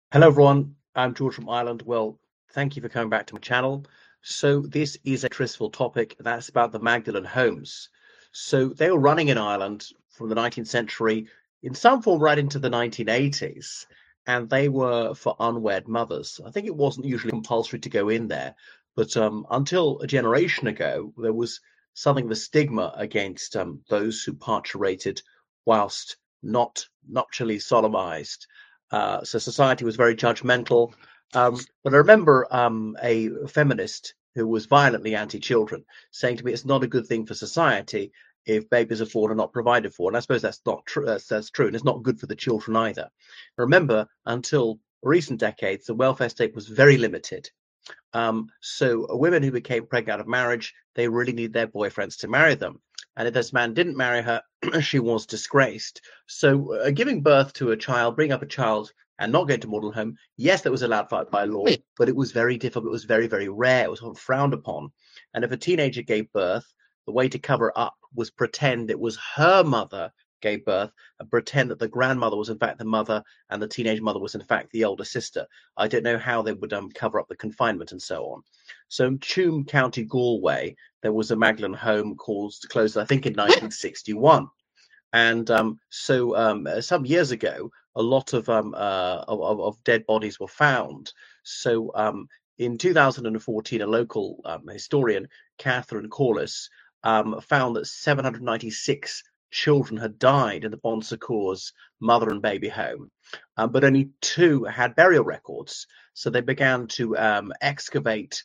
Hello everyone, I'm George from Ireland. Well, thank you for coming back to my channel. So this is a truthful topic that's about the Magdalen homes. So they were running in Ireland from the 19th century in some form right into the 1980s, and they were for unwed mothers. I think it wasn't usually compulsory to go in there, but until a generation ago, there was something of a stigma against those who parturited whilst not nuptially solemnized. So society was very judgmental. But I remember a feminist who was violently anti-children saying to me, "It's not a good thing for society if babies are born and not provided for." And I suppose that's not true. That's true, and it's not good for the children either. Remember, until recent decades, the welfare state was very limited. So women who became pregnant out of marriage, they really need their boyfriends to marry them. And if this man didn't marry her, she was disgraced. So giving birth to a child, bringing up a child and not going to model home, yes, that was allowed by law, but it was very difficult. It was very, very rare. It was frowned upon. And if a teenager gave birth, the way to cover up was pretend it was her mother gave birth and pretend that the grandmother was in fact the mother and the teenage mother was in fact the older sister. I don't know how they would cover up the confinement and so on. So in Tuam, County Galway, there was a Magdalen home closed, I think, in 1961. And some years ago, a lot of dead bodies were found. So in 2014, a local historian, Catherine Corliss, found that 796 children had died in the Bon Secours mother and baby home, but only two had burial records. So they began to excavate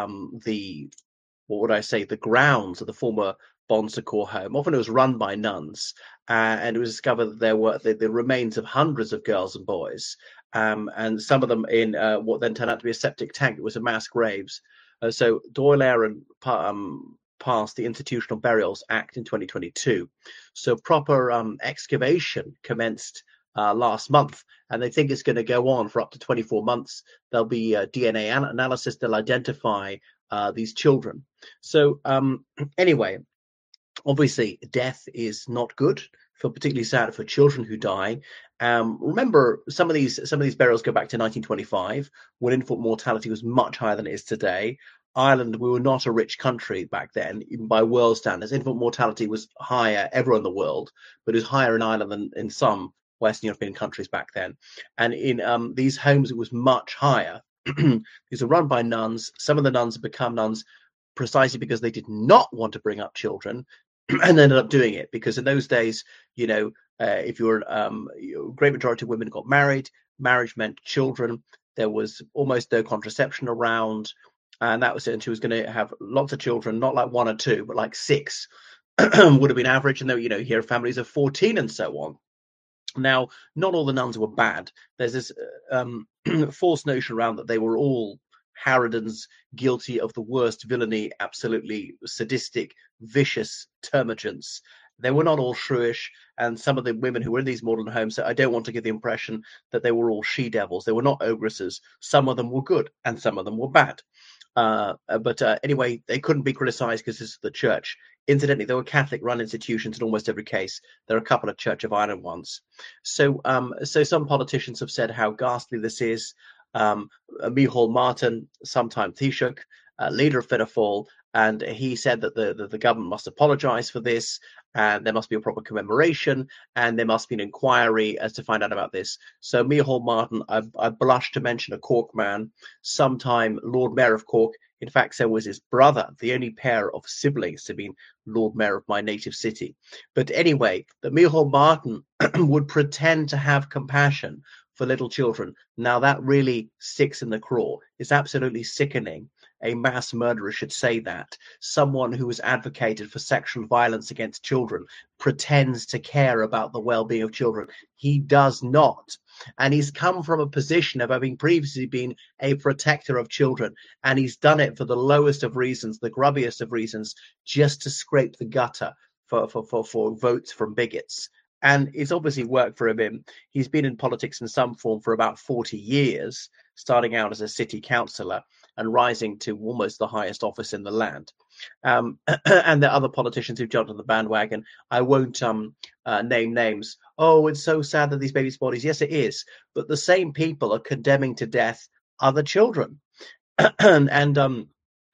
the what would I say, the grounds of the former Bon Secours home. Often it was run by nuns, and it was discovered that there were the remains of hundreds of girls and boys, and some of them in what then turned out to be a septic tank. It was a mass graves. So Dáil Éireann passed the Institutional Burials Act in 2022. So proper excavation commenced last month, and they think it's going to go on for up to 24 months. There'll be DNA analysis. They'll identify these children. So anyway, obviously death is not good. Feel particularly sad for children who die. Remember, some of these burials go back to 1925, when infant mortality was much higher than it is today. Ireland, we were not a rich country back then, even by world standards. Infant mortality was higher everywhere in the world, but it was higher in Ireland than in some Western European countries back then. And in these homes, it was much higher. These are run by nuns. Some of the nuns have become nuns precisely because they did not want to bring up children and ended up doing it, because in those days, if you're great majority of women got married. Marriage meant children. There was almost no contraception around, and that was it. And she was going to have lots of children, not like one or two, but like six would have been average. And though here are families of 14 and so on. Now, not all the nuns were bad. There's this false notion around that they were all harridans, guilty of the worst villainy, absolutely sadistic, vicious termagants. They were not all shrewish, and some of the women who were in these modern homes, I don't want to give the impression that they were all she-devils. They were not ogresses. Some of them were good, and some of them were bad. But anyway, they couldn't be criticized because this is the church. Incidentally, there were Catholic-run institutions in almost every case. There are a couple of Church of Ireland ones. So some politicians have said how ghastly this is. Micheál Martin, sometime Taoiseach, leader of Fianna Fáil, and he said that the government must apologise for this, and there must be a proper commemoration, and there must be an inquiry as to find out about this. So Micheál Martin, I blush to mention a Cork man, sometime Lord Mayor of Cork. In fact, so was his brother, the only pair of siblings to be Lord Mayor of my native city. But anyway, that Micheál Martin would pretend to have compassion for little children. Now that really sticks in the craw. It's absolutely sickening. A mass murderer should say that. Someone who has advocated for sexual violence against children pretends to care about the well-being of children. He does not. And he's come from a position of having previously been a protector of children. And he's done it for the lowest of reasons, the grubbiest of reasons, just to scrape the gutter for votes from bigots. And it's obviously worked for him. He's been in politics in some form for about 40 years, starting out as a city councillor. and rising to almost the highest office in the land. And there are other politicians who've jumped on the bandwagon. I won't name names. Oh, it's so sad that these babies' bodies. Yes, it is. But the same people are condemning to death other children. And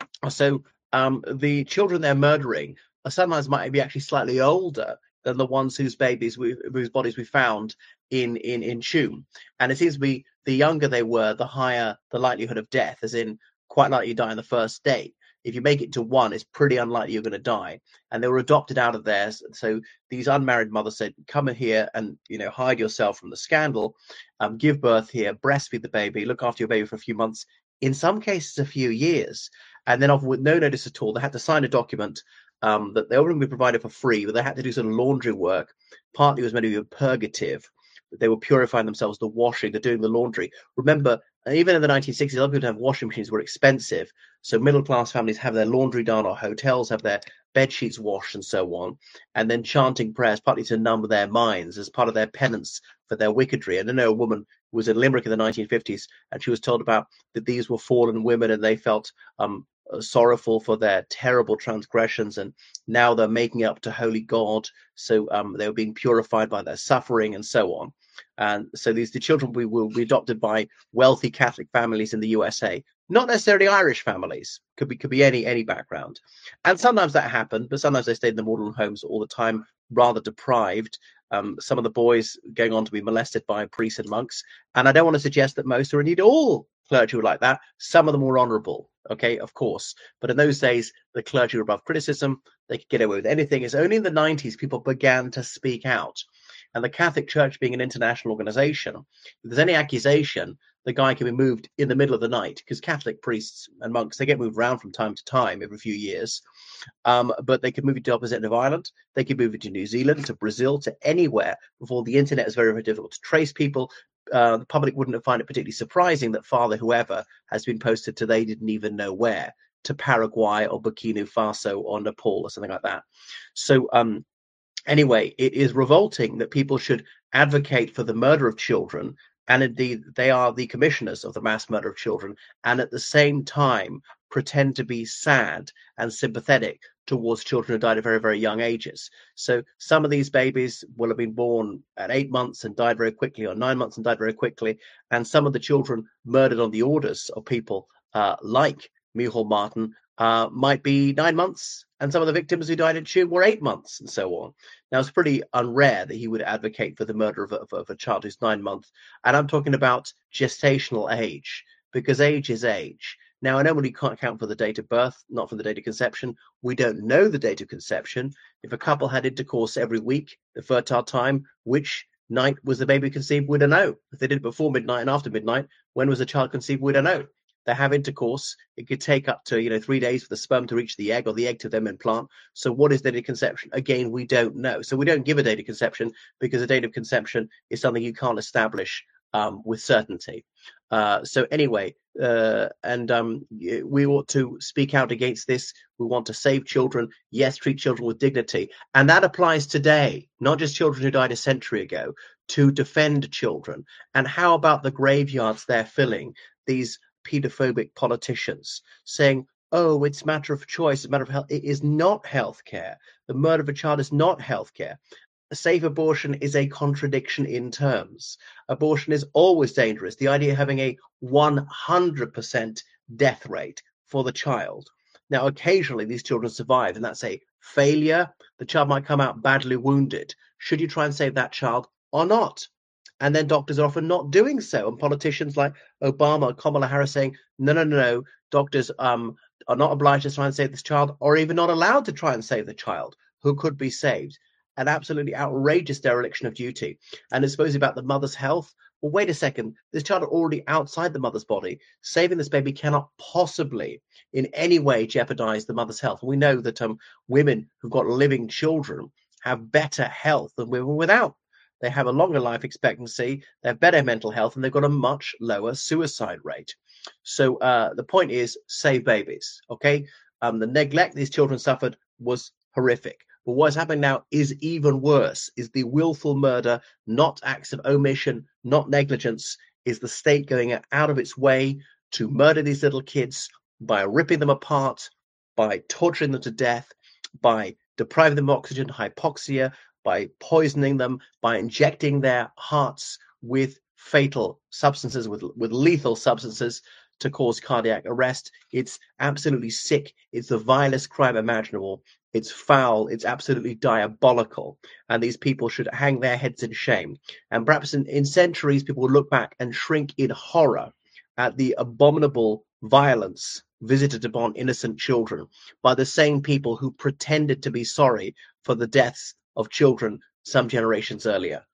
so the children they're murdering sometimes might be actually slightly older than the ones whose bodies we found in Tuam. And it seems to be the younger they were, the higher the likelihood of death, as in quite likely you die on the first day. If you make it to one, it's pretty unlikely you're going to die. And they were adopted out of there. So these unmarried mothers said, come in here and hide yourself from the scandal, give birth here, breastfeed the baby, look after your baby for a few months, in some cases a few years. And then often with no notice at all, they had to sign a document that they were going to be provided for free, but they had to do some laundry work. Partly it was meant to be a purgative. They were purifying themselves, the washing, they're doing the laundry. Remember, even in the 1960s, a lot of people to have washing machines were expensive. So middle-class families have their laundry done, or hotels have their bed sheets washed and so on, and then chanting prayers, partly to numb their minds as part of their penance for their wickedry. And I know a woman who was in Limerick in the 1950s, and she was told about that these were fallen women, and they felt sorrowful for their terrible transgressions, and now they're making up to holy God. So they were being purified by their suffering and so on. And so the children will be adopted by wealthy Catholic families in the USA, not necessarily Irish families. Could be any background. And sometimes that happened, but sometimes they stayed in the Magdalen homes all the time, rather deprived. Some of the boys going on to be molested by priests and monks. And I don't want to suggest that most or indeed all clergy were like that. Some of them were honourable, okay, of course. But in those days, the clergy were above criticism. They could get away with anything. It's only in the 90s people began to speak out. And the Catholic Church being an international organization, if there's any accusation, the guy can be moved in the middle of the night, because Catholic priests and monks, they get moved around from time to time every few years. But they could move it to the opposite end of Ireland. They could move it to New Zealand, to Brazil, to anywhere before the internet is very, very difficult to trace people. The public wouldn't find it particularly surprising that Father whoever has been posted to they didn't even know where, to Paraguay or Burkina Faso or Nepal or something like that. So anyway, it is revolting that people should advocate for the murder of children, and indeed they are the commissioners of the mass murder of children, and at the same time pretend to be sad and sympathetic towards children who died at very, very young ages. So some of these babies will have been born at 8 months and died very quickly, or 9 months and died very quickly. And some of the children murdered on the orders of people like Micheál Martin might be 9 months, and some of the victims who died in Tuam were 8 months, and so on. Now, it's pretty unrare that he would advocate for the murder of a child who's 9 months, and I'm talking about gestational age, because age is age. Now, I know we can't account for the date of birth, not for the date of conception. We don't know the date of conception. If a couple had intercourse every week, the fertile time, which night was the baby conceived? We don't know. If they did it before midnight and after midnight, when was the child conceived? We don't know. They have intercourse. It could take up to 3 days for the sperm to reach the egg, or the egg to then implant. So what is the date of conception? Again, we don't know. So we don't give a date of conception, because a date of conception is something you can't establish with certainty. So anyway, we ought to speak out against this. We want to save children. Yes, treat children with dignity. And that applies today, not just children who died a century ago, to defend children. And how about the graveyards they're filling, these pedophobic politicians saying, oh, it's a matter of choice, it's a matter of health. It is not healthcare. The murder of a child is not healthcare. A safe abortion is a contradiction in terms. Abortion is always dangerous. The idea of having a 100% death rate for the child. Now, occasionally these children survive, and that's a failure. The child might come out badly wounded. Should you try and save that child or not? And then doctors are often not doing so. And politicians like Obama, Kamala Harris saying, no, doctors are not obliged to try and save this child, or even not allowed to try and save the child who could be saved. An absolutely outrageous dereliction of duty. And it's supposed about the mother's health. Well, wait a second. This child is already outside the mother's body. Saving this baby cannot possibly in any way jeopardize the mother's health. We know that women who've got living children have better health than women without. They have a longer life expectancy, they have better mental health, and they've got a much lower suicide rate. So the point is, save babies, okay? The neglect these children suffered was horrific. But what's happening now is even worse, is the willful murder, not acts of omission, not negligence, is the state going out of its way to murder these little kids by ripping them apart, by torturing them to death, by depriving them of oxygen, hypoxia, by poisoning them, by injecting their hearts with fatal substances, with lethal substances to cause cardiac arrest. It's absolutely sick. It's the vilest crime imaginable. It's foul. It's absolutely diabolical. And these people should hang their heads in shame. And perhaps in centuries, people will look back and shrink in horror at the abominable violence visited upon innocent children by the same people who pretended to be sorry for the deaths of children some generations earlier.